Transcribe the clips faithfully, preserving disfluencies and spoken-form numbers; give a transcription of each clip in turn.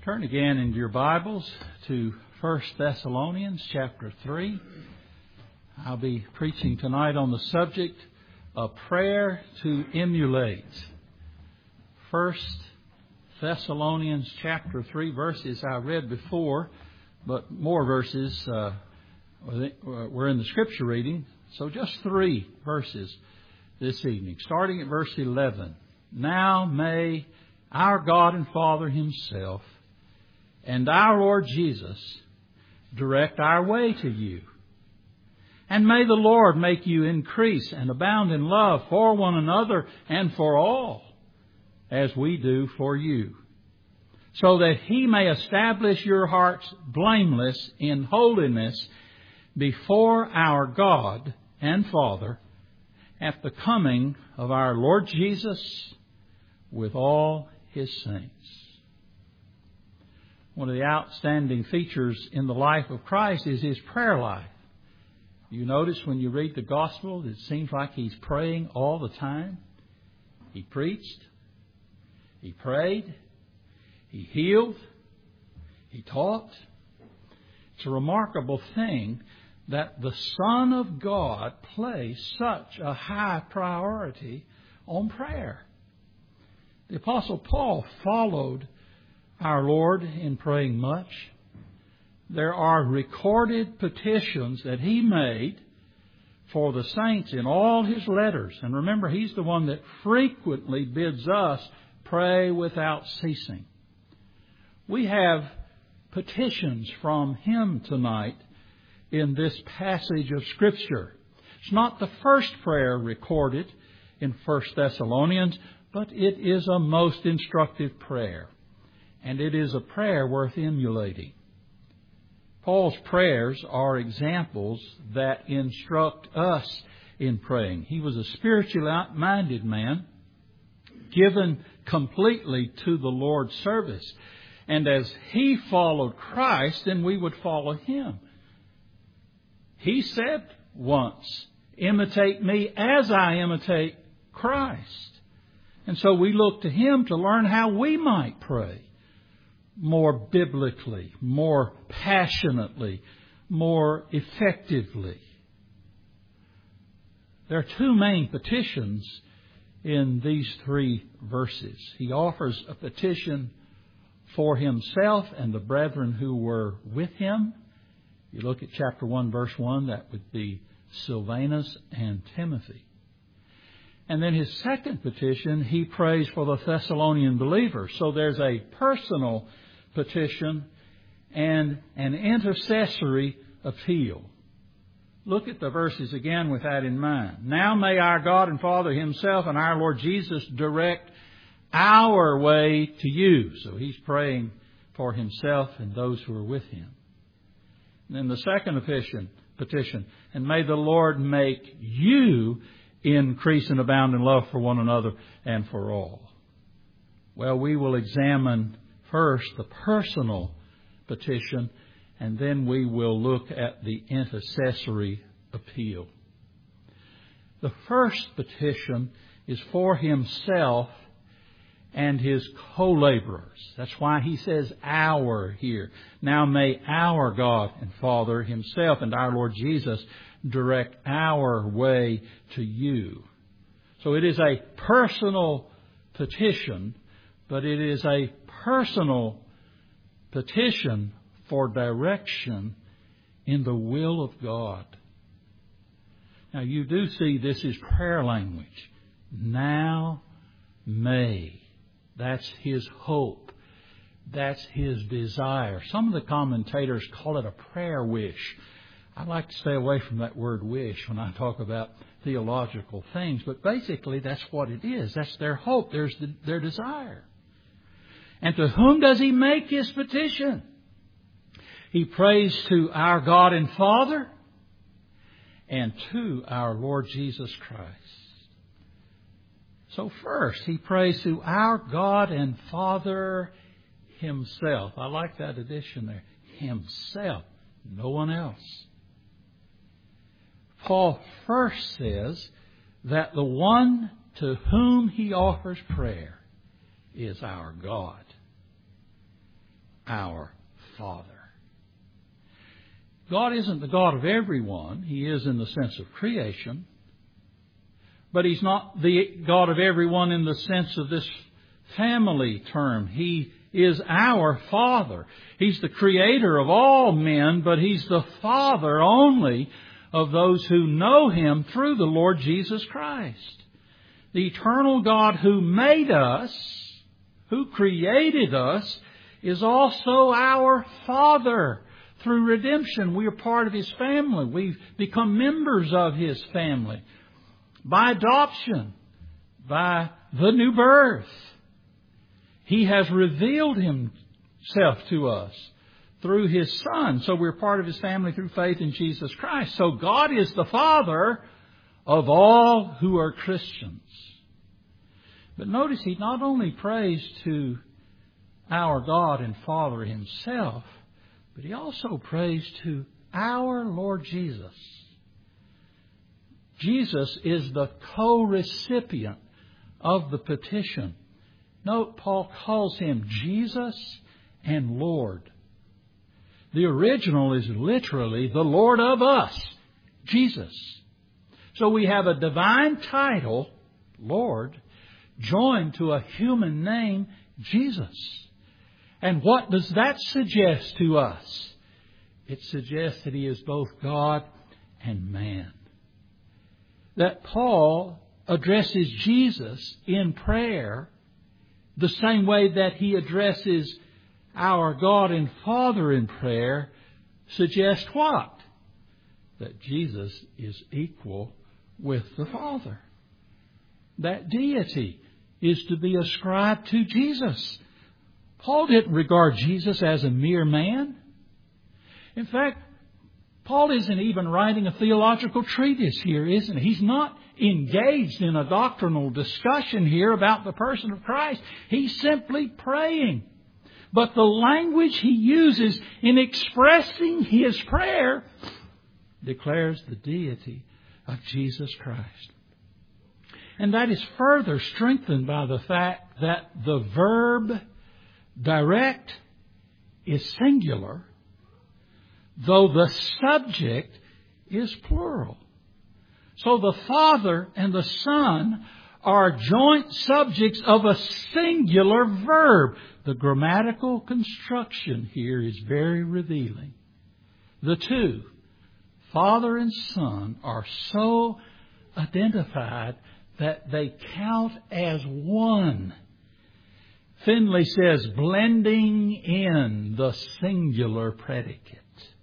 Turn again in your Bibles to First Thessalonians chapter three. I'll be preaching tonight on the subject of prayer to emulate. First Thessalonians chapter three, verses I read before, but more verses uh, were in the scripture reading. So just three verses this evening, starting at verse eleven. Now may our God and Father Himself and our Lord Jesus direct our way to you. And may the Lord make you increase and abound in love for one another and for all, as we do for you, so that He may establish your hearts blameless in holiness before our God and Father at the coming of our Lord Jesus with all His saints. One of the outstanding features in the life of Christ is His prayer life. You notice when you read the Gospel, it seems like He's praying all the time. He preached. He prayed. He healed. He taught. It's a remarkable thing that the Son of God placed such a high priority on prayer. The Apostle Paul followed our Lord in praying much. There are recorded petitions that he made for the saints in all his letters. And remember, he's the one that frequently bids us pray without ceasing. We have petitions from him tonight in this passage of Scripture. It's not the first prayer recorded in First Thessalonians, but it is a most instructive prayer. And it is a prayer worth emulating. Paul's prayers are examples that instruct us in praying. He was a spiritually minded man, given completely to the Lord's service. And as he followed Christ, then we would follow him. He said once, "Imitate me as I imitate Christ." And so we look to him to learn how we might pray more biblically, more passionately, more effectively. There are two main petitions in these three verses. He offers a petition for himself and the brethren who were with him. You look at chapter one, verse one, that would be Silvanus and Timothy. And then his second petition, he prays for the Thessalonian believers. So there's a personal petition and an intercessory appeal. Look at the verses again with that in mind. Now may our God and Father Himself and our Lord Jesus direct our way to you. So he's praying for himself and those who are with him. And then the second petition, petition, and may the Lord make you increase and abound in love for one another and for all. Well, we will examine first the personal petition, and then we will look at the intercessory appeal. The first petition is for himself and his co-laborers. That's why he says our here. Now may our God and Father Himself and our Lord Jesus direct our way to you. So it is a personal petition, but it is a personal petition for direction in the will of God. Now you do see this is prayer language. Now may. That's his hope. That's his desire. Some of the commentators call it a prayer wish. I like to stay away from that word wish when I talk about theological things. But basically, that's what it is. That's their hope. There's the, their desire. And to whom does he make his petition? He prays to our God and Father and to our Lord Jesus Christ. So first, he prays to our God and Father Himself. I like that addition there. Himself. No one else. Paul first says that the one to whom he offers prayer is our God. our Father. God isn't the God of everyone. He is in the sense of creation. But He's not the God of everyone in the sense of this family term. He is our Father. He's the Creator of all men, but He's the Father only of those who know Him through the Lord Jesus Christ. The eternal God who made us, who created us, is also our Father. Through redemption, we are part of His family. We've become members of His family. By adoption, by the new birth, He has revealed Himself to us through His Son. So we're part of His family through faith in Jesus Christ. So God is the Father of all who are Christians. But notice He not only prays to our God and Father Himself, but He also prays to our Lord Jesus. Jesus is the co-recipient of the petition. Note, Paul calls Him Jesus and Lord. The original is literally the Lord of us, Jesus. So we have a divine title, Lord, joined to a human name, Jesus. And what does that suggest to us? It suggests that He is both God and man. That Paul addresses Jesus in prayer the same way that he addresses our God and Father in prayer suggests what? That Jesus is equal with the Father. That deity is to be ascribed to Jesus. Paul didn't regard Jesus as a mere man. In fact, Paul isn't even writing a theological treatise here, isn't he? He's not engaged in a doctrinal discussion here about the person of Christ. He's simply praying. But the language he uses in expressing his prayer declares the deity of Jesus Christ. And that is further strengthened by the fact that the verb direct is singular, though the subject is plural. So the Father and the Son are joint subjects of a singular verb. The grammatical construction here is very revealing. The two, Father and Son, are so identified that they count as one. Finley says, blending in the singular predicate.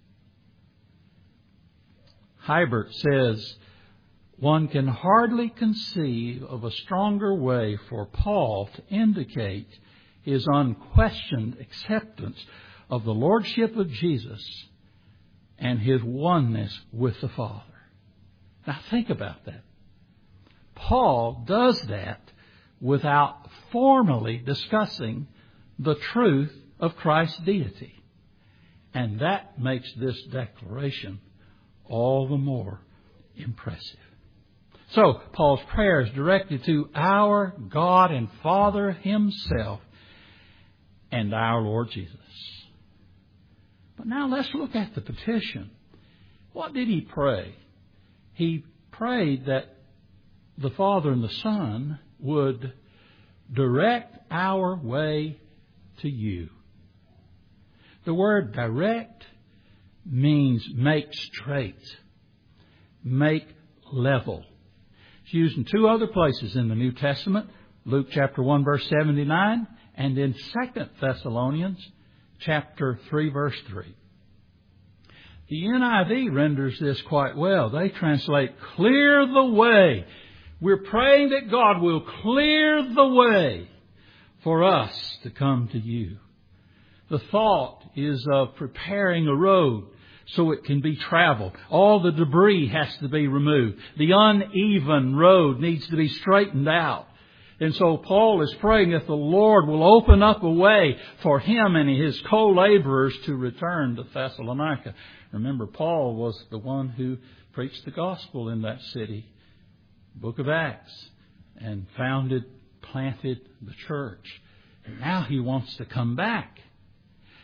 Hybert says, one can hardly conceive of a stronger way for Paul to indicate his unquestioned acceptance of the Lordship of Jesus and His oneness with the Father. Now think about that. Paul does that without formally discussing the truth of Christ's deity. And that makes this declaration all the more impressive. So, Paul's prayer is directed to our God and Father Himself and our Lord Jesus. But now let's look at the petition. What did he pray? He prayed that the Father and the Son would direct our way to you. The word direct means make straight, make level. It's used in two other places in the New Testament, Luke chapter one verse seventy-nine, and in Second Thessalonians chapter three verse three. The N I V renders this quite well. They translate, clear the way. We're praying that God will clear the way for us to come to you. The thought is of preparing a road so it can be traveled. All the debris has to be removed. The uneven road needs to be straightened out. And so Paul is praying that the Lord will open up a way for him and his co-laborers to return to Thessalonica. Remember, Paul was the one who preached the gospel in that city, Book of Acts, and founded, planted the church. And now he wants to come back.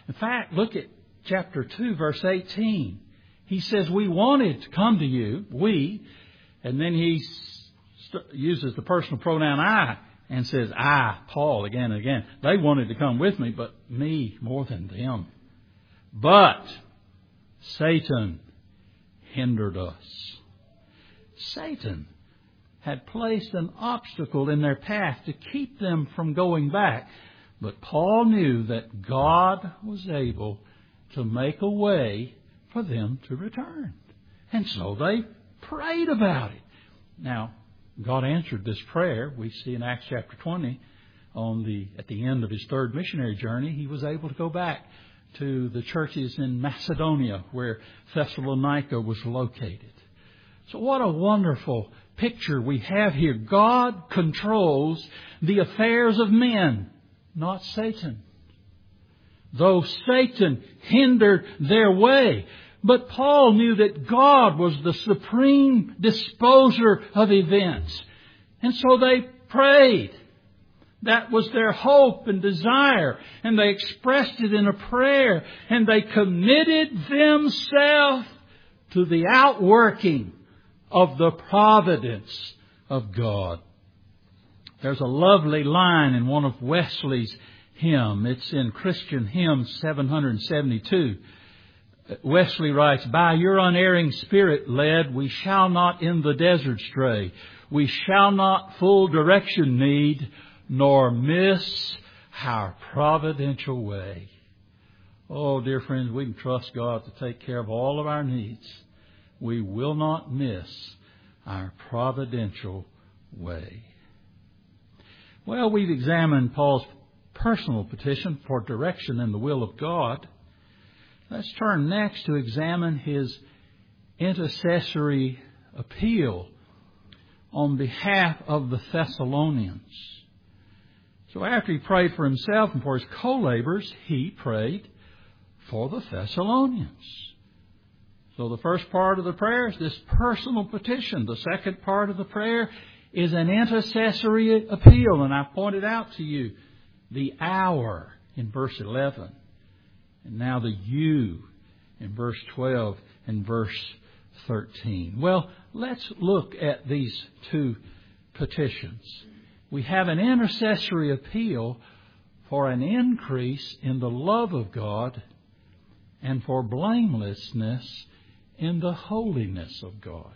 In fact, look at chapter two, verse eighteen. He says, we wanted to come to you, we, and then he st- uses the personal pronoun I and says, I, Paul, again and again. They wanted to come with me, but me more than them. But Satan hindered us. Satan had placed an obstacle in their path to keep them from going back. But Paul knew that God was able to make a way for them to return. And so they prayed about it. Now, God answered this prayer. We see in Acts chapter twenty, on the at the end of his third missionary journey, he was able to go back to the churches in Macedonia where Thessalonica was located. So what a wonderful picture we have here. God controls the affairs of men, not Satan. Though Satan hindered their way. But Paul knew that God was the supreme disposer of events. And so they prayed. That was their hope and desire. And they expressed it in a prayer. And they committed themselves to the outworking of the providence of God. There's a lovely line in one of Wesley's hymns. It's in Christian Hymn seven seventy-two. Wesley writes, by your unerring spirit led, we shall not in the desert stray. We shall not full direction need, nor miss our providential way. Oh, dear friends, we can trust God to take care of all of our needs. We will not miss our providential way. Well, we've examined Paul's personal petition for direction in the will of God. Let's turn next to examine his intercessory appeal on behalf of the Thessalonians. So after he prayed for himself and for his co-laborers, he prayed for the Thessalonians. So the first part of the prayer is this personal petition. The second part of the prayer is an intercessory appeal. And I pointed out to you the hour in verse eleven. And now the you in verse twelve and verse thirteen. Well, let's look at these two petitions. We have an intercessory appeal for an increase in the love of God and for blamelessness in the holiness of God.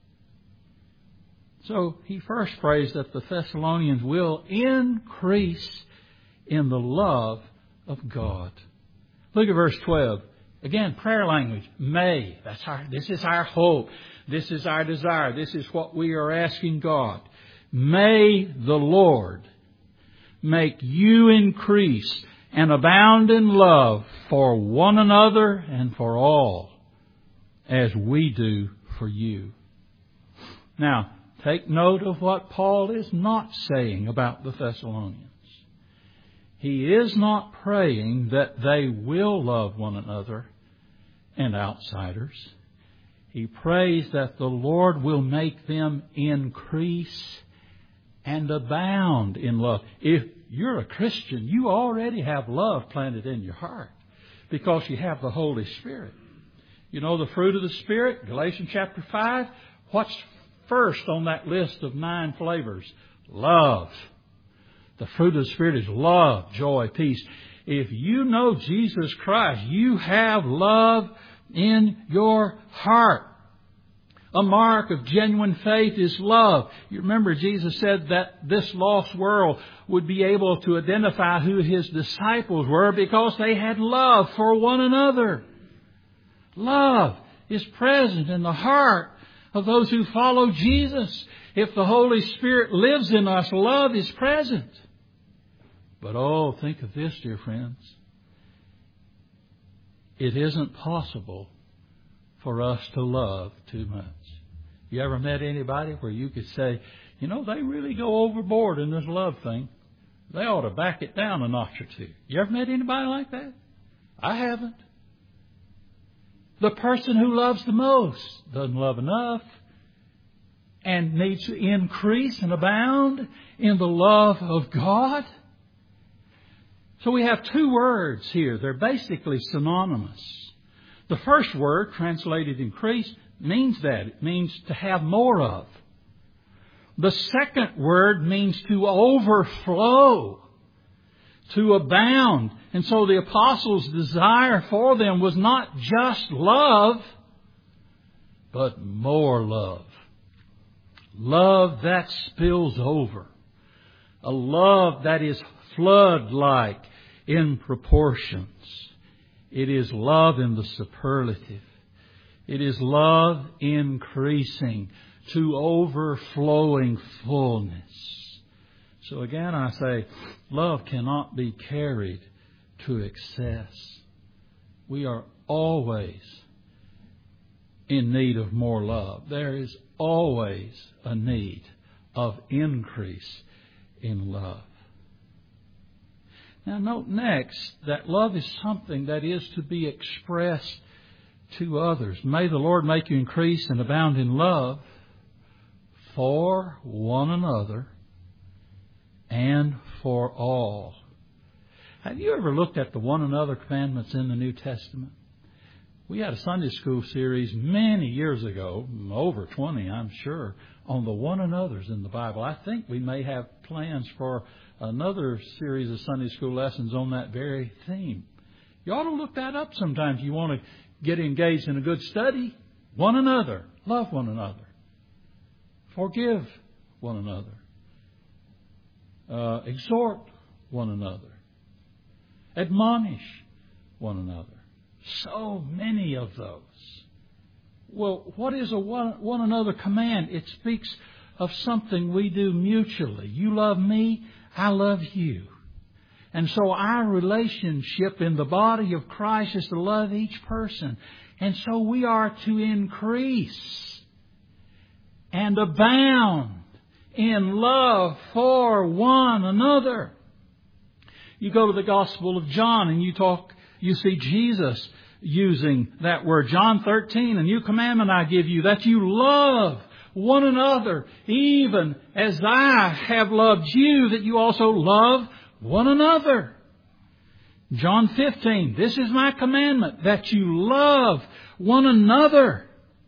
So he first prays that the Thessalonians will increase in the love of God. Look at verse twelve. Again, prayer language. May. That's our, this is our hope. This is our desire. This is what we are asking God. May the Lord make you increase and abound in love for one another and for all, as we do for you. Now, take note of what Paul is not saying about the Thessalonians. He is not praying that they will love one another and outsiders. He prays that the Lord will make them increase and abound in love. If you're a Christian, you already have love planted in your heart because you have the Holy Spirit. You know the fruit of the Spirit, Galatians chapter five. What's first on that list of nine flavors? Love. The fruit of the Spirit is love, joy, peace. If you know Jesus Christ, you have love in your heart. A mark of genuine faith is love. You remember Jesus said that this lost world would be able to identify who His disciples were because they had love for one another. Love is present in the heart of those who follow Jesus. If the Holy Spirit lives in us, love is present. But oh, think of this, dear friends. It isn't possible for us to love too much. You ever met anybody where you could say, you know, they really go overboard in this love thing. They ought to back it down a notch or two. You ever met anybody like that? I haven't. The person who loves the most doesn't love enough and needs to increase and abound in the love of God. So we have two words here. They're basically synonymous. The first word, translated increase, means that. It means to have more of. The second word means to overflow, to abound. And so the apostles' desire for them was not just love, but more love. Love that spills over. A love that is flood-like in proportions. It is love in the superlative. It is love increasing to overflowing fullness. So again I say, love cannot be carried to excess. We are always in need of more love. There is always a need of increase in love. Now note next that love is something that is to be expressed to others. May the Lord make you increase and abound in love for one another and for all. Have you ever looked at the one another commandments in the New Testament? We had a Sunday school series many years ago, over twenty I'm sure, on the one another's in the Bible. I think we may have plans for another series of Sunday school lessons on that very theme. You ought to look that up sometime if you want to get engaged in a good study. One another. Love one another. Forgive one another. Uh, exhort one another. Admonish one another. So many of those. Well, what is a one, one another command? It speaks of something we do mutually. You love me, I love you. And so our relationship in the body of Christ is to love each person. And so we are to increase and abound in love for one another. You go to the Gospel of John and you talk, you see Jesus using that word. John thirteen, a new commandment I give you, that you love one another, even as I have loved you, that you also love one another. John fifteen, this is my commandment, that you love one another.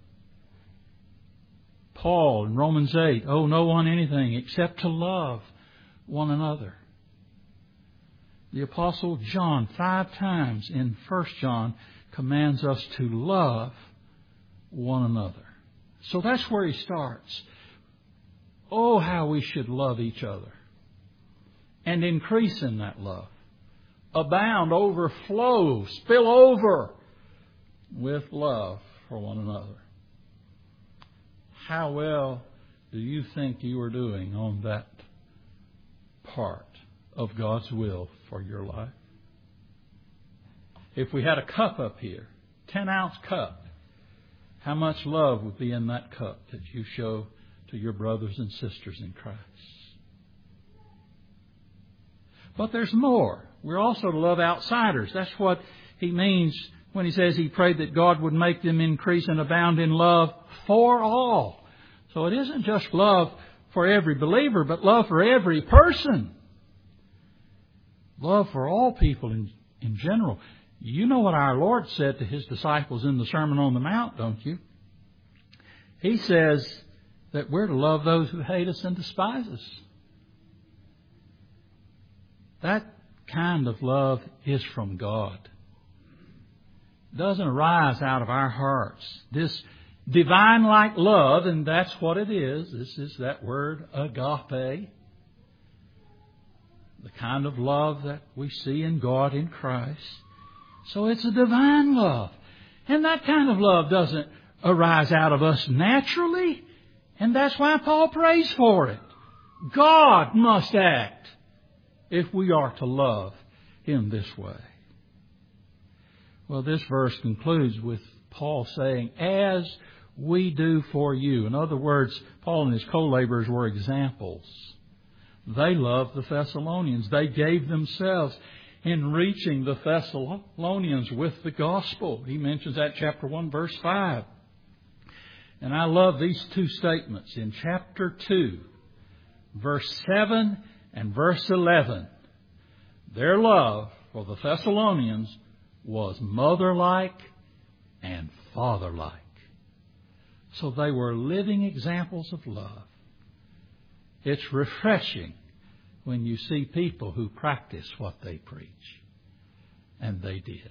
Paul in Romans eight, owe no one anything except to love one another. The Apostle John, five times in First John, commands us to love one another. So that's where he starts. Oh, how we should love each other and increase in that love. Abound, overflow, spill over with love for one another. How well do you think you are doing on that part of God's will for your life? If we had a cup up here, ten ounce cup, how much love would be in that cup that you show to your brothers and sisters in Christ? But there's more. We're also to love outsiders. That's what he means when he says he prayed that God would make them increase and abound in love for all. So it isn't just love for every believer, but love for every person. Love for all people in, in general. You know what our Lord said to His disciples in the Sermon on the Mount, don't you? He says that we're to love those who hate us and despise us. That kind of love is from God. It doesn't arise out of our hearts. This divine-like love, and that's what it is. This is that word agape. The kind of love that we see in God in Christ. So it's a divine love. And that kind of love doesn't arise out of us naturally. And that's why Paul prays for it. God must act if we are to love Him this way. Well, this verse concludes with Paul saying, as we do for you. In other words, Paul and his co-laborers were examples. They loved the Thessalonians. They gave themselves in reaching the Thessalonians with the gospel. He mentions that chapter one, verse five. And I love these two statements in chapter two, verse seven and verse eleven. their love for the Thessalonians was mother-like and father-like. So they were living examples of love. It's refreshing when you see people who practice what they preach. And they did.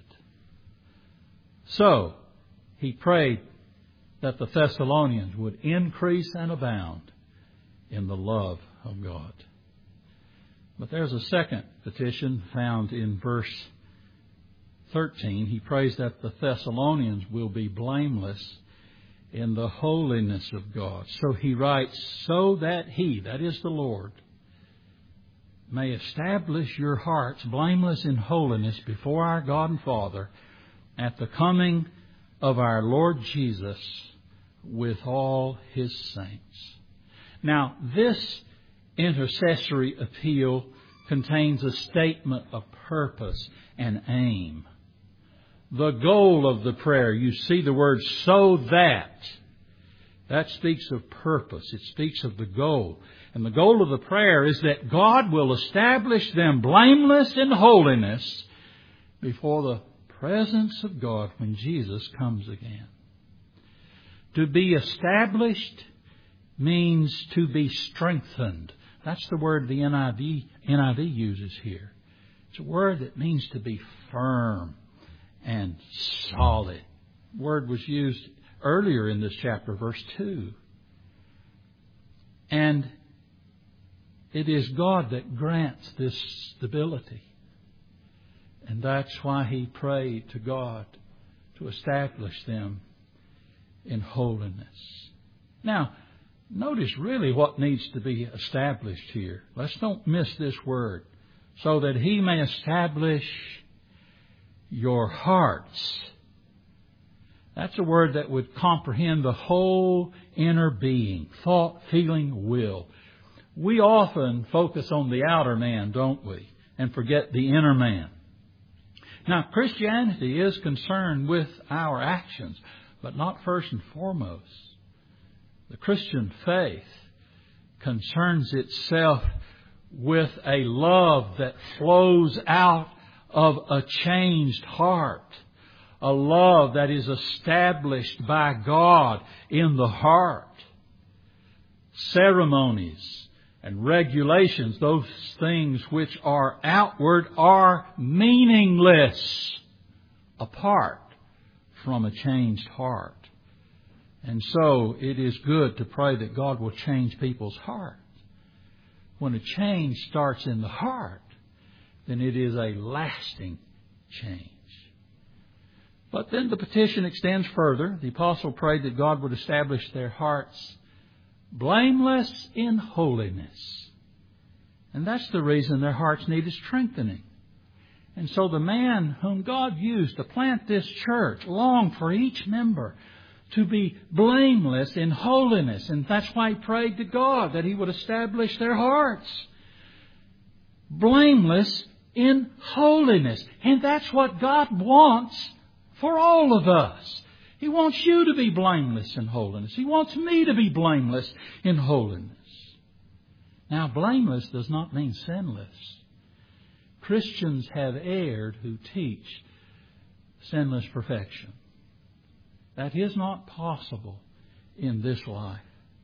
So, he prayed that the Thessalonians would increase and abound in the love of God. But there's a second petition found in verse thirteen. He prays that the Thessalonians will be blameless in the holiness of God. So he writes, so that He, that is the Lord, may establish your hearts blameless in holiness before our God and Father at the coming of our Lord Jesus with all His saints. Now, this intercessory appeal contains a statement of purpose and aim. The goal of the prayer, you see the word so that. That speaks of purpose. It speaks of the goal. And the goal of the prayer is that God will establish them blameless in holiness before the presence of God when Jesus comes again. To be established means to be strengthened. That's the word the N I V, N I V uses here. It's a word that means to be firm and solid. The word was used earlier in this chapter, verse two. And it is God that grants this stability. And that's why he prayed to God to establish them in holiness. Now, notice really what needs to be established here. Let's don't miss this word. So that he may establish your hearts. That's a word that would comprehend the whole inner being, thought, feeling, will. We often focus on the outer man, don't we? And forget the inner man. Now, Christianity is concerned with our actions, but not first and foremost. The Christian faith concerns itself with a love that flows out of a changed heart. A love that is established by God in the heart. Ceremonies and regulations, those things which are outward, are meaningless apart from a changed heart. And so it is good to pray that God will change people's hearts. When a change starts in the heart, then it is a lasting change. But then the petition extends further. The apostle prayed that God would establish their hearts blameless in holiness. And that's the reason their hearts needed strengthening. And so the man whom God used to plant this church longed for each member to be blameless in holiness. And that's why he prayed to God that he would establish their hearts blameless in holiness. And that's what God wants for all of us. He wants you to be blameless in holiness. He wants me to be blameless in holiness. Now, blameless does not mean sinless. Christians have erred who teach sinless perfection. That is not possible in this life.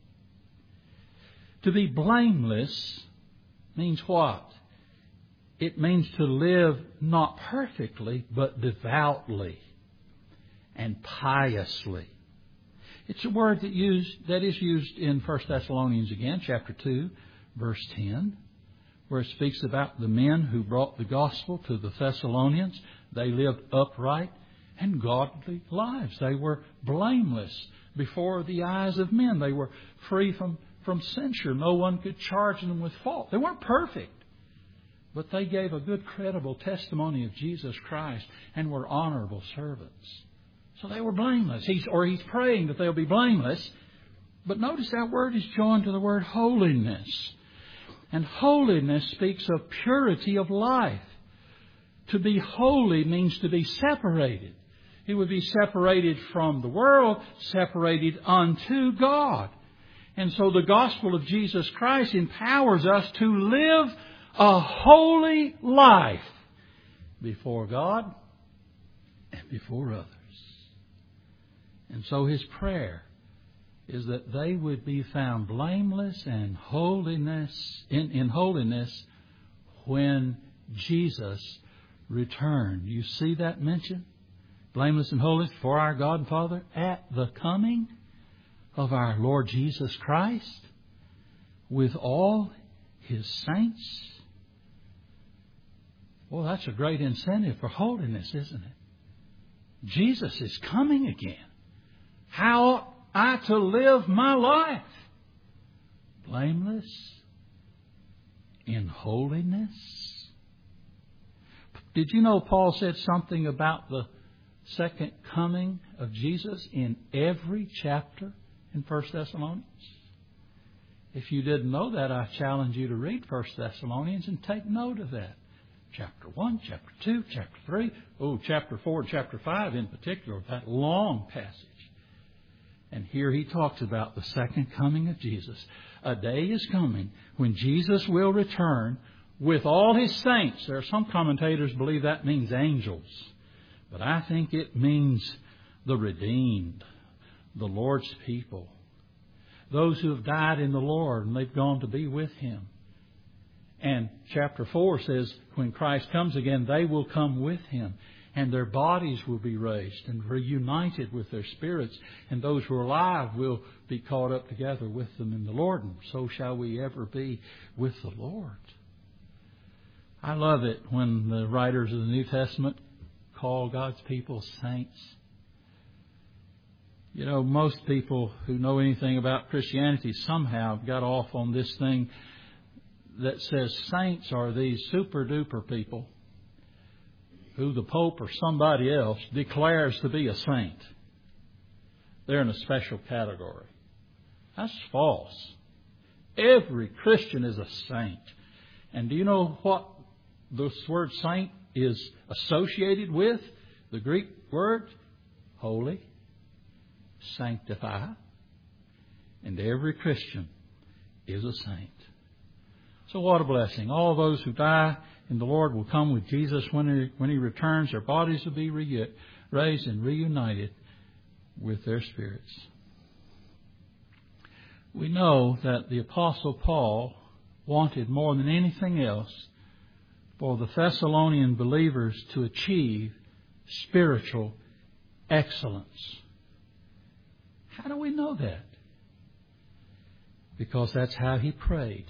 To be blameless means what? It means to live not perfectly, but devoutly and piously. It's a word that used that is used in First Thessalonians again, chapter two, verse ten, where it speaks about the men who brought the gospel to the Thessalonians. They lived upright and godly lives. They were blameless before the eyes of men. They were free from, from censure. No one could charge them with fault. They weren't perfect, but they gave a good, credible testimony of Jesus Christ and were honorable servants. So they were blameless. He's, or he's praying that they'll be blameless. But notice that word is joined to the word holiness. And holiness speaks of purity of life. To be holy means to be separated. It would be separated from the world, separated unto God. And so the gospel of Jesus Christ empowers us to live a holy life before God and before others. And so his prayer is that they would be found blameless and holiness in, in holiness when Jesus returned. You see that mentioned? Blameless and holy for our God and Father at the coming of our Lord Jesus Christ with all his saints. Well, that's a great incentive for holiness, isn't it? Jesus is coming again. How ought I to live my life? Blameless in holiness. Did you know Paul said something about the second coming of Jesus in every chapter in First Thessalonians? If you didn't know that, I challenge you to read First Thessalonians and take note of that. Chapter one, chapter two, chapter three, oh, chapter four, chapter five in particular, that long passage. And here he talks about the second coming of Jesus. A day is coming when Jesus will return with all his saints. There are some commentators believe that means angels. But I think it means the redeemed, the Lord's people. Those who have died in the Lord and they've gone to be with him. And chapter four says, when Christ comes again, they will come with him. And their bodies will be raised and reunited with their spirits. And those who are alive will be caught up together with them in the Lord. And so shall we ever be with the Lord. I love it when the writers of the New Testament call God's people saints. You know, most people who know anything about Christianity somehow got off on this thing that says saints are these super duper people who the Pope or somebody else declares to be a saint. They're in a special category. That's false. Every Christian is a saint. And do you know what this word saint is associated with? The Greek word holy, sanctify. And every Christian is a saint. So what a blessing. All those who die in the Lord will come with Jesus when he, when he returns. Their bodies will be re- raised and reunited with their spirits. We know that the Apostle Paul wanted more than anything else for the Thessalonian believers to achieve spiritual excellence. How do we know that? Because that's how he prayed.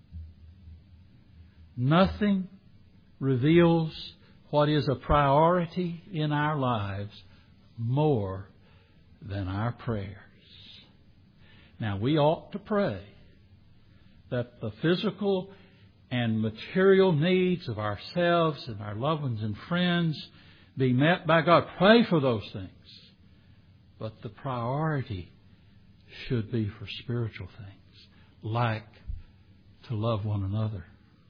Nothing reveals what is a priority in our lives more than our prayers. Now, we ought to pray that the physical and material needs of ourselves and our loved ones and friends be met by God. Pray for those things. But the priority should be for spiritual things, like to love one another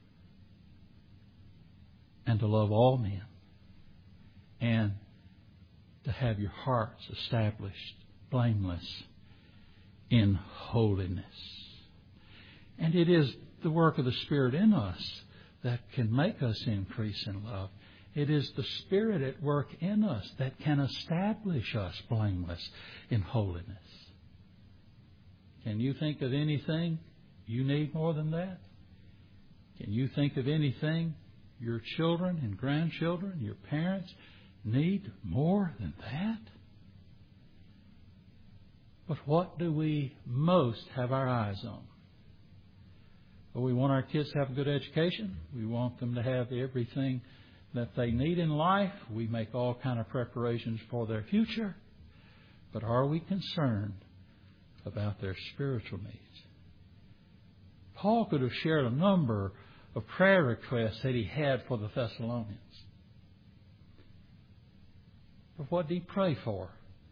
and to love all men and to have your hearts established blameless in holiness. And it is the work of the Spirit in us that can make us increase in love. It is the Spirit at work in us that can establish us blameless in holiness. Can you think of anything you need more than that? Can you think of anything your children and grandchildren, your parents need more than that? But what do we most have our eyes on? Well, we want our kids to have a good education. We want them to have everything that they need in life. We make all kind of preparations for their future. But are we concerned about their spiritual needs? Paul could have shared a number of prayer requests that he had for the Thessalonians. But what did he pray for?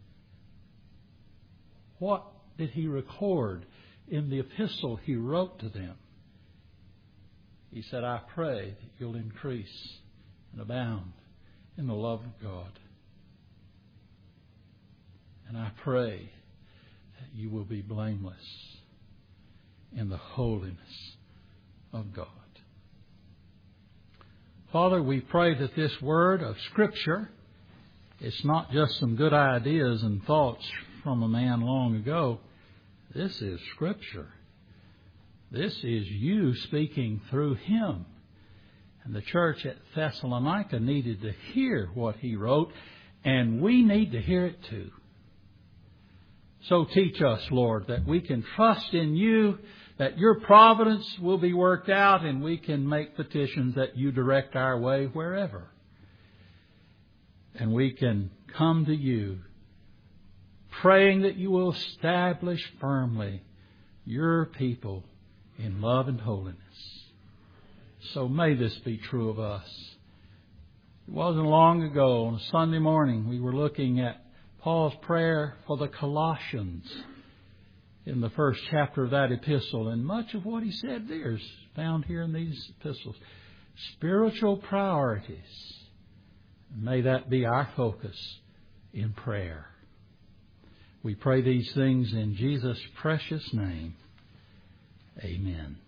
What did he record in the epistle he wrote to them? He said, I pray that you'll increase and abound in the love of God. And I pray that you will be blameless in the holiness of God. Father, we pray that this word of Scripture, it's not just some good ideas and thoughts from a man long ago. This is Scripture. This is you speaking through him. And the church at Thessalonica needed to hear what he wrote, and we need to hear it too. So teach us, Lord, that we can trust in you, that your providence will be worked out, and we can make petitions that you direct our way wherever. And we can come to you, praying that you will establish firmly your people in love and holiness. So may this be true of us. It wasn't long ago, on a Sunday morning, we were looking at Paul's prayer for the Colossians in the first chapter of that epistle. And much of what he said there is found here in these epistles. Spiritual priorities. May that be our focus in prayer. We pray these things in Jesus' precious name. Amen.